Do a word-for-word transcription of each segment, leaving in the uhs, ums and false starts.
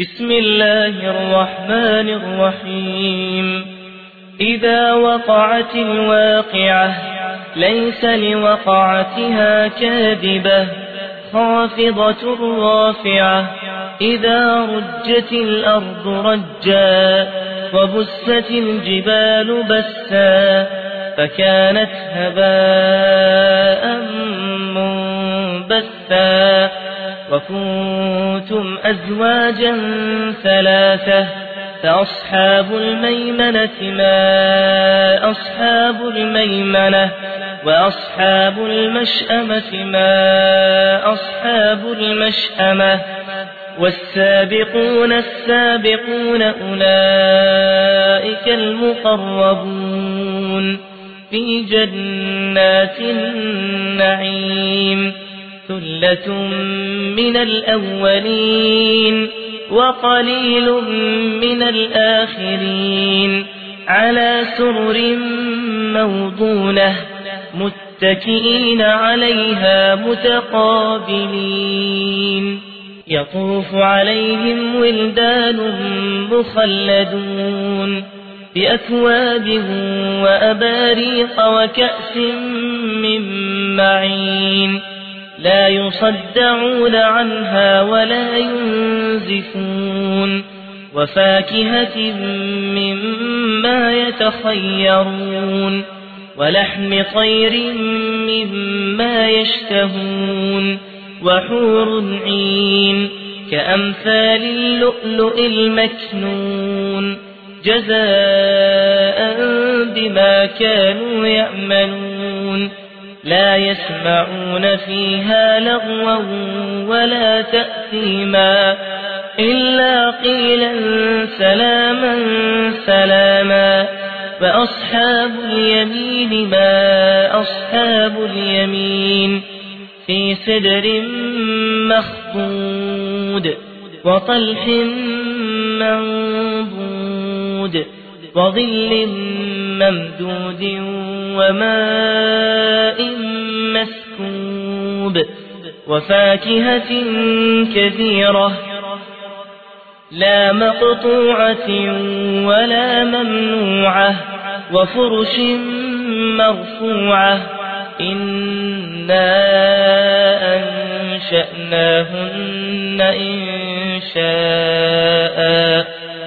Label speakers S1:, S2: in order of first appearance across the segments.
S1: بسم الله الرحمن الرحيم إذا وقعت الواقعة ليس لوقعتها كاذبة خافضة رافعة إذا رجت الأرض رجا وبست الجبال بسا فكانت هباء منبثا وكنتم أزواجا ثلاثة فأصحاب الميمنة ما أصحاب الميمنة وأصحاب المشأمة ما أصحاب المشأمة والسابقون السابقون أولئك المقربون في جنات النعيم ثلة من الأولين وقليل من الآخرين على سرر موضونة متكئين عليها متقابلين يطوف عليهم ولدان مخلدون بأكواب وأباريق وكأس من معين لا يصدعون عنها ولا ينزفون وفاكهة مما يتخيرون ولحم طير مما يشتهون وحور عين كأمثال اللؤلؤ المكنون جزاء بما كانوا يعملون لا يسمعون فيها لغوا ولا تأثيما إلا قيلا سلاما سلاما وأصحاب اليمين ما أصحاب اليمين في سدر مخضود وطلح منضود وظل ممدود وماء مسكوب وفاكهة كثيرة لا مقطوعة ولا ممنوعة وفرش مرفوعة إنا أنشأناهن إنشاء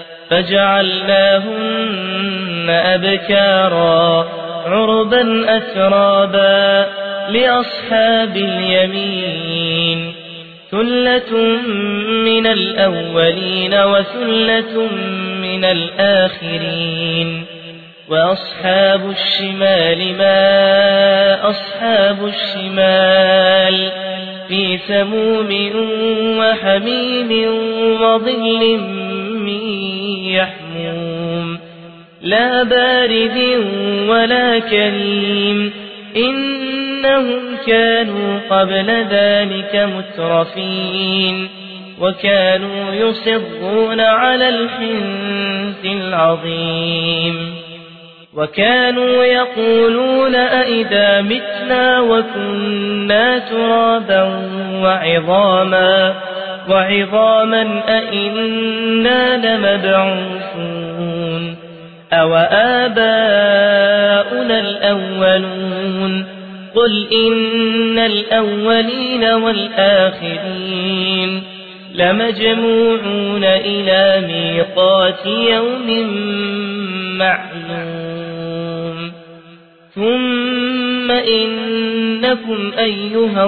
S1: فجعلناهن أبكارا عربا أترابا لأصحاب اليمين ثلة من الأولين وثلة من الآخرين وأصحاب الشمال ما أصحاب الشمال في سموم وحميم وظل من يحموم لا بارد ولا كريم إنهم كانوا قبل ذلك مترفين وكانوا يصرون على الحنث العظيم وكانوا يقولون أئذا متنا وكنا ترابا وعظاما وعظاما أئنا لمبعوثون أو آباؤنا الأولون قل إن الأولين والآخرين لمجموعون إلى ميقات يوم معلوم ثم إنكم أيها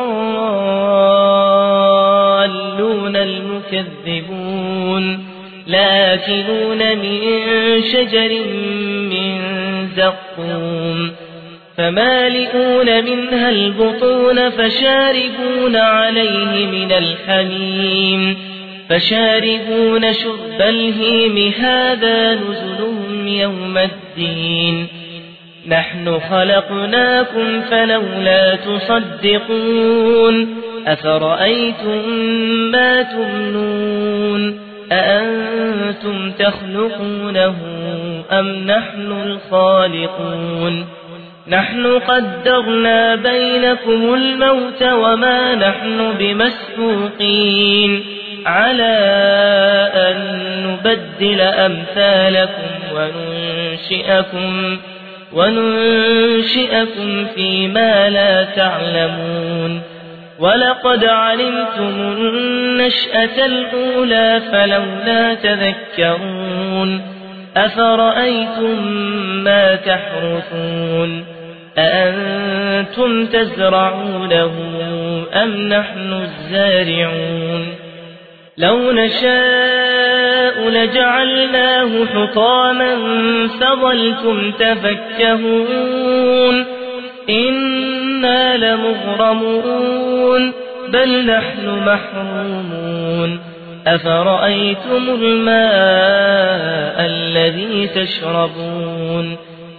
S1: الضالون المكذبون لآكلون من شجر من زقوم فمالئون منها البطون فشاربون عليه من الحميم فشاربون شرب الهيم هذا نزلهم يوم الدين نحن خلقناكم فلولا تصدقون أفرأيتم ما تمنون أأنتم تخلقونه أم نحن الخالقون نحن قدرنا بينكم الموت وما نحن بمسبوقين على نبدل أمثالكم وننشئكم, وننشئكم فيما لا تعلمون ولقد علمتم النشأة الأولى فلولا تذكرون أفرأيتم ما تحرثون أأنتم تزرعونه أم نحن الزارعون لو نشاء لجعلناه حطاما فظلتم تفكهون إنا لمغرمون بل نحن محرومون أفرأيتم الماء الذي تشربون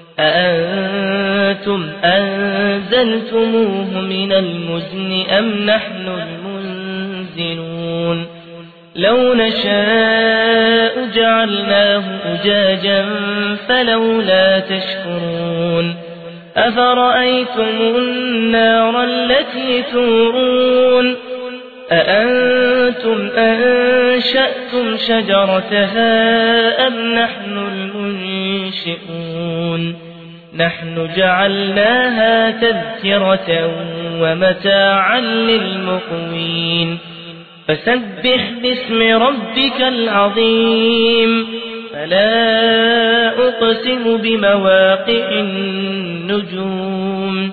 S1: أأنتم أنزلتموه من المزن أم نحن المنزلون لو نشاء جعلناه أجاجا فلولا تشكرون أفرأيتم النار التي تورون أأنتم أنشأتم شجرتها أم نحن المنشئون نحن جعلناها تذكرة ومتاعا للمقوين فسبح باسم ربك العظيم فلا أقسم بمواقع النجوم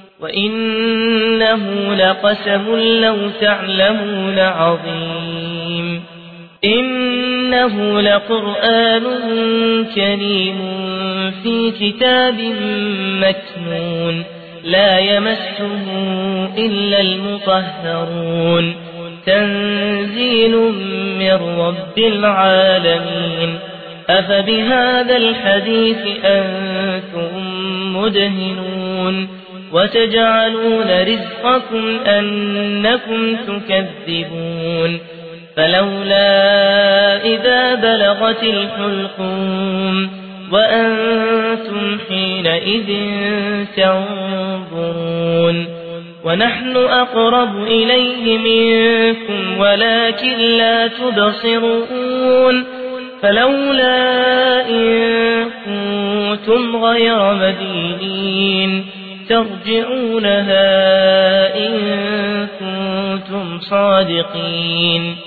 S1: وإنه لقسم لو تعلمون عظيم إنه لقرآن كريم في كتاب مكنون لا يمسه إلا المطهرون تنزيل من رب العالمين أفبهذا الحديث أنتم مدهنون وتجعلون رزقكم أنكم تكذبون فلولا إذا بلغت الحلقوم وأنتم حينئذ تنظرون ونحن أقرب إليه منكم ولكن لا تبصرون فلولا إن كنتم غير مدينين ترجعونها إن كنتم صادقين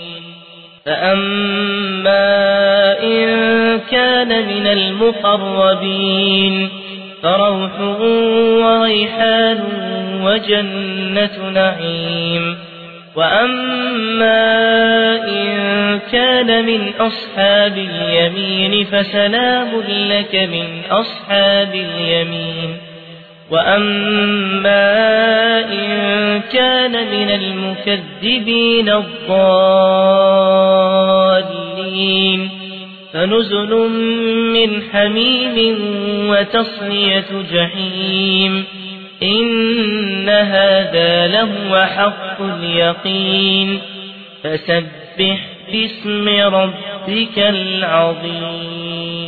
S1: فأما إن كان من المقربين فروح وريحان وجنة نعيم وأما إن كان من أصحاب اليمين فسلام لك من أصحاب اليمين وأما إن كان من المكذبين الضالين فنزل من حميم وتصلية جحيم إن هذا لهو حق اليقين فسبح باسم ربك العظيم.